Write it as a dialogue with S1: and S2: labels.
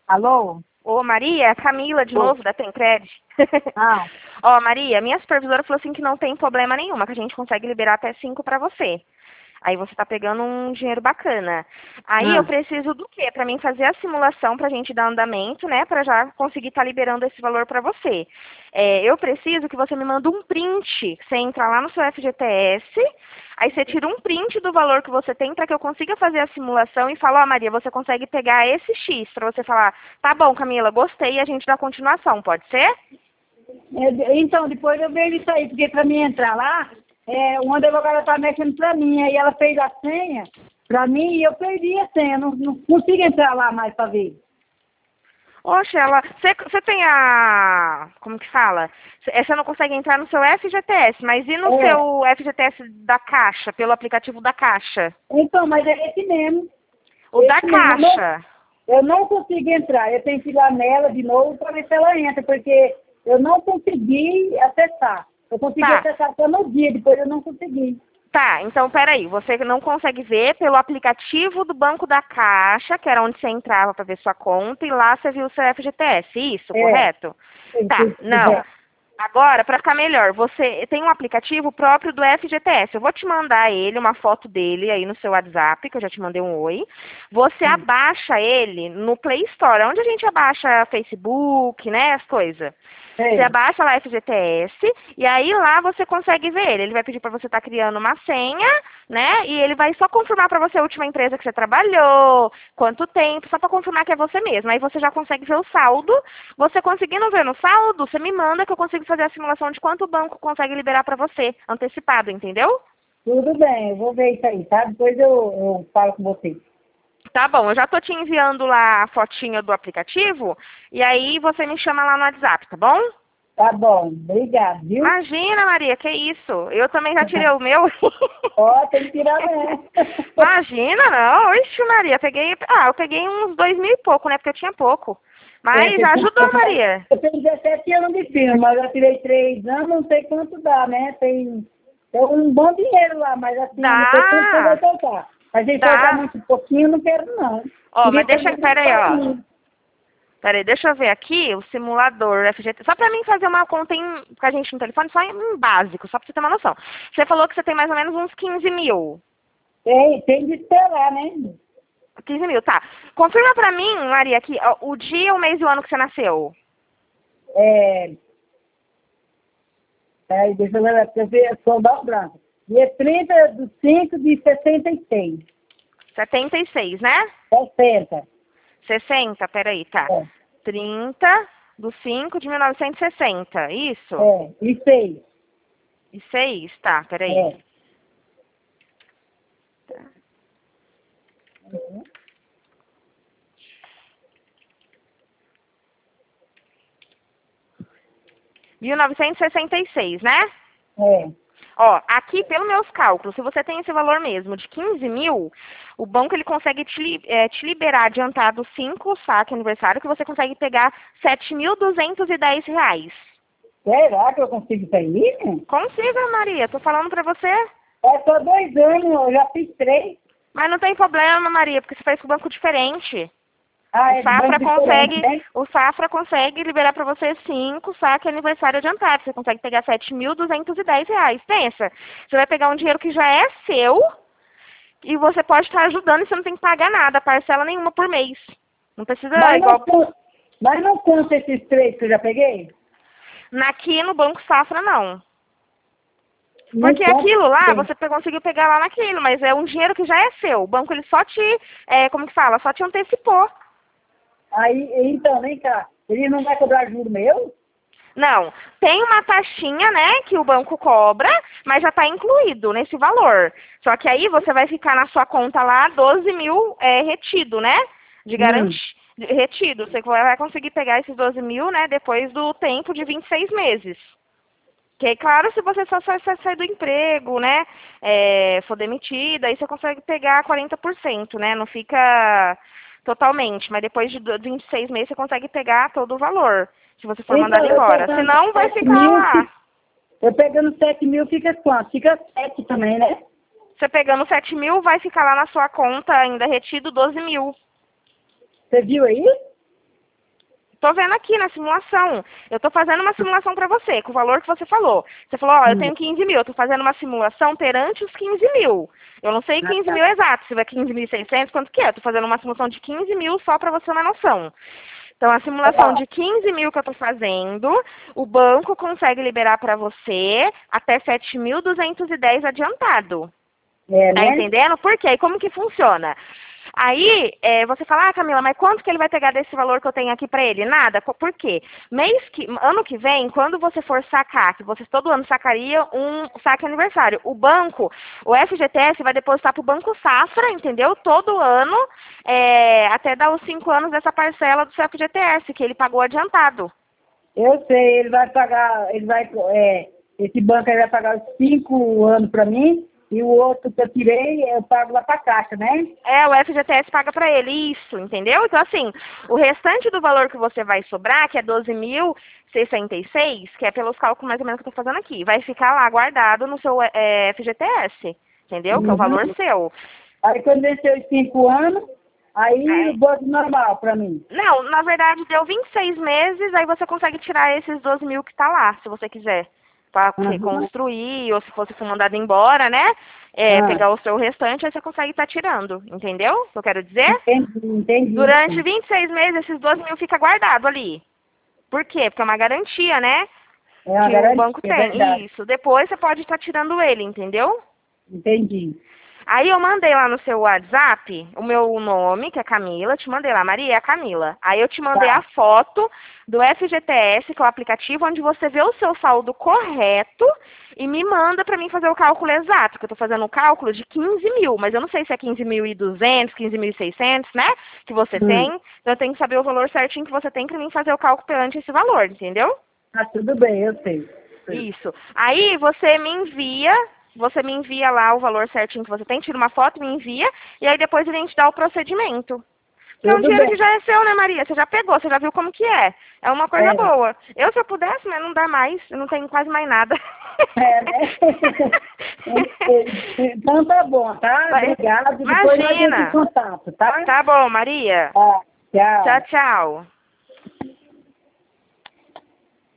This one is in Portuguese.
S1: Alô?
S2: Ô, Maria, Camila de novo, da Tencred.
S1: Ah,
S2: Ó, Maria, minha supervisora falou assim que não tem problema nenhuma, que a gente consegue liberar até 5 para você. Aí você tá pegando um dinheiro bacana. Aí eu
S1: ah.
S2: preciso do quê? Para mim fazer a simulação pra gente dar andamento, né? Pra já conseguir estar liberando esse valor pra você. Eu preciso que você me mande um print. Você entra lá no seu FGTS, aí você tira um print do valor que você tem para que eu consiga fazer a simulação e fala, ó, Maria, você consegue pegar esse X para você falar, tá bom, Camila, gostei e a gente dá continuação, pode ser?
S1: Então, depois eu vejo isso aí, porque para mim entrar lá, uma advogada tá mexendo para mim, aí ela fez a senha para mim e eu perdi a senha, não consigo entrar lá mais para ver.
S2: Oxe, você tem a, como que fala? Você não consegue entrar no seu FGTS, mas e no
S1: É,
S2: seu FGTS da Caixa, pelo aplicativo da Caixa?
S1: então, mas é esse mesmo,
S2: O da
S1: esse mesmo.
S2: Caixa.
S1: Eu não consigo entrar, eu tenho que ir lá nela de novo para ver se ela entra, porque eu não consegui acessar. Eu consegui
S2: Tá,
S1: acessar só no dia, depois eu não consegui.
S2: tá, então peraí, você não consegue ver pelo aplicativo do Banco da Caixa, que era onde você entrava para ver sua conta, e lá você viu o seu FGTS, isso,
S1: É,
S2: correto? Tá, não. Agora, para ficar melhor, você tem um aplicativo próprio do FGTS. Eu vou te mandar ele, uma foto dele aí no seu WhatsApp, que eu já te mandei um oi. Você abaixa ele no Play Store, onde a gente abaixa Facebook, né, as coisas. Você
S1: é.
S2: abaixa lá FGTS e aí lá você consegue ver ele. Ele vai pedir para você estar criando uma senha, né? E ele vai só confirmar para você a última empresa que você trabalhou, quanto tempo, só para confirmar que é você mesmo. Aí você já consegue ver o saldo. Você conseguindo ver no saldo, você me manda que eu consigo fazer a simulação de quanto o banco consegue liberar para você, antecipado, entendeu?
S1: Tudo bem, eu vou ver isso aí, tá? Depois eu falo com você.
S2: Tá bom, eu já tô te enviando lá a fotinha do aplicativo e aí você me chama lá no WhatsApp, tá bom?
S1: Tá bom, obrigado, viu?
S2: Imagina, Maria, que isso? Eu também já tirei o meu.
S1: Ó, tem que tirar mesmo.
S2: Imagina, não. Ixi, Maria, eu peguei uns 2.000 e pouco, né? Porque eu tinha pouco. Mas ajudou, Maria.
S1: Eu tenho 17 anos de filme, mas eu tirei 3 anos, não sei quanto dá, né? Tem um bom dinheiro lá, mas assim, eu não sei quanto você vai
S2: Dá,
S1: soltar. Mas se soltar
S2: dá.
S1: muito pouquinho, não quero não.
S2: Ó,
S1: Queria
S2: mas
S1: pelo
S2: deixa,
S1: menos
S2: pera aí, ó.
S1: 4.000.
S2: Pera aí, deixa eu ver aqui o simulador FGT. Só pra mim fazer uma conta com a gente no telefone, só em básico, só pra você ter uma noção. Você falou que você tem mais ou menos uns 15 mil.
S1: Tem de esperar, né?
S2: 15 mil, tá. Confirma pra mim, Maria, aqui, ó, o dia, o mês e o ano que você nasceu.
S1: É, Peraí, deixa eu ver, soldado branco. Dia 30 de 5 de 66.
S2: 76, né?
S1: 60.
S2: 60, peraí, tá.
S1: É,
S2: 30/5/1960, isso?
S1: e 6.
S2: E 6, tá, peraí.
S1: É. Uhum.
S2: 1966, né?
S1: É.
S2: Ó, aqui, pelos meus cálculos, se você tem esse valor mesmo de 15 mil, o banco ele consegue te liberar adiantado 5 saque aniversário, que você consegue pegar R$ 7.210.
S1: Será que eu consigo isso aí?
S2: Consiga, Maria, tô falando pra você.
S1: É só 2 anos, eu já fiz 3.
S2: Mas não tem problema, Maria, porque você faz com o banco diferente.
S1: Ah, é de banco diferente, né?
S2: O Safra consegue liberar para você 5 saque aniversário adiantado. Você consegue pegar R$ 7.210. Pensa, você vai pegar um dinheiro que já é seu e você pode estar ajudando e você não tem que pagar nada, parcela nenhuma por mês. Não precisa
S1: Mas não,
S2: igual
S1: mas não conta esses 3 que eu já peguei?
S2: aqui no Banco Safra, não.
S1: Não
S2: Porque
S1: conta.
S2: aquilo lá,
S1: Sim.
S2: você conseguiu pegar lá naquilo, mas é um dinheiro que já é seu. O banco ele só te, como que fala, só te antecipou.
S1: Aí, então, vem cá. Ele não vai cobrar juro meu?
S2: Não, tem uma taxinha, né, que o banco cobra, mas já está incluído nesse valor. Só que aí você vai ficar na sua conta lá 12 mil retido, né, de garantia, retido. Você vai conseguir pegar esses 12 mil, né, depois do tempo de 26 meses. Que, claro, se você só sair do emprego, né, for demitida, aí você consegue pegar 40%, né, não fica totalmente, mas depois de 26 meses você consegue pegar todo o valor, se você for
S1: Então,
S2: mandado
S1: eu
S2: embora.
S1: pegando
S2: Senão vai
S1: 7
S2: ficar
S1: mil,
S2: lá.
S1: eu pegando 7 mil fica quanto? Fica 7 também, né?
S2: Você pegando 7 mil, vai ficar lá na sua conta ainda retido 12 mil.
S1: Você viu aí?
S2: Tô vendo aqui na simulação. Eu tô fazendo uma simulação para você, com o valor que você falou. Você falou, ó, eu tenho 15 mil. Eu tô fazendo uma simulação perante os 15 mil. Eu não sei 15 mil exato, se vai 15.600, quanto que é. Eu tô fazendo uma simulação de 15 mil só para você ter uma noção. Então, a simulação de 15 mil que eu tô fazendo, o banco consegue liberar para você até 7.210 adiantado.
S1: É,
S2: Tá
S1: né?
S2: entendendo? Por quê? E como que funciona? Aí, você fala, ah, Camila, mas quanto que ele vai pegar desse valor que eu tenho aqui pra ele? Nada. Por quê? Ano que vem, quando você for sacar, que você todo ano sacaria um saque aniversário, o banco, o FGTS vai depositar pro Banco Safra, entendeu? Todo ano, até dar os 5 anos dessa parcela do seu FGTS, que ele pagou adiantado.
S1: Eu sei, ele vai pagar, esse banco aí vai pagar os 5 anos para mim, e o outro que eu tirei, eu pago lá para a Caixa, né?
S2: O FGTS paga para ele, isso, entendeu? Então, assim, o restante do valor que você vai sobrar, que é 12.066, que é pelos cálculos mais ou menos que eu estou fazendo aqui, vai ficar lá guardado no seu FGTS, entendeu? Que é o valor seu.
S1: Aí quando vencer os 5 anos, aí o banco normal para mim.
S2: Não, na verdade deu 26 meses, aí você consegue tirar esses 12 mil que tá lá, se você quiser. Para reconstruir, ou se fosse for mandado embora, né? Pegar o seu restante, aí você consegue estar tirando, entendeu? O que eu quero dizer?
S1: Entendi.
S2: Durante 26 meses, esses 12 mil fica guardado ali. Por quê? Porque é uma garantia, né?
S1: É uma
S2: que
S1: garantia,
S2: o banco tem.
S1: verdade.
S2: Isso. Depois você pode estar tirando ele, entendeu?
S1: Entendi.
S2: Aí eu mandei lá no seu WhatsApp o meu nome, que é Camila, te mandei lá, Maria, é a Camila. Aí eu te mandei a foto do FGTS, que é o aplicativo, onde você vê o seu saldo correto e me manda pra mim fazer o cálculo exato, que eu tô fazendo o cálculo de 15 mil, mas eu não sei se é 15.200, 15.600, né, que você tem. Então eu tenho que saber o valor certinho que você tem pra mim fazer o cálculo perante esse valor, entendeu?
S1: Ah, tudo bem, eu sei.
S2: Isso. Aí você me envia lá o valor certinho que você tem, tira uma foto, me envia, e aí depois a gente dá o procedimento. Porque é um dinheiro que já é seu, né, Maria? Você já pegou, você já viu como que é. É uma coisa boa. Eu, se eu pudesse, mas não dá mais, eu não tenho quase mais nada.
S1: Né? Então tá bom, tá? Obrigada. Depois nós entramos em contato, tá?
S2: Tá bom, Maria.
S1: Tchau.
S2: Tchau, tchau.